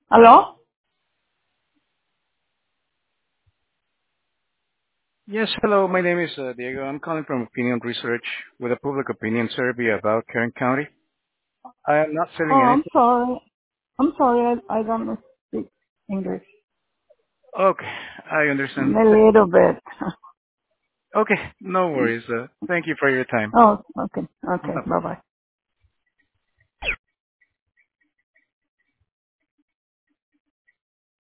Hello? Yes, hello. My name is Diego. I'm calling from Opinion Research with a public opinion survey about Kern County. I am not selling Oh, I'm anything. sorry. I'm sorry, I don't speak English. Okay, I A understand. little bit. Okay, no worries. Thank you for your time. Oh, okay. Okay, Bye. bye-bye.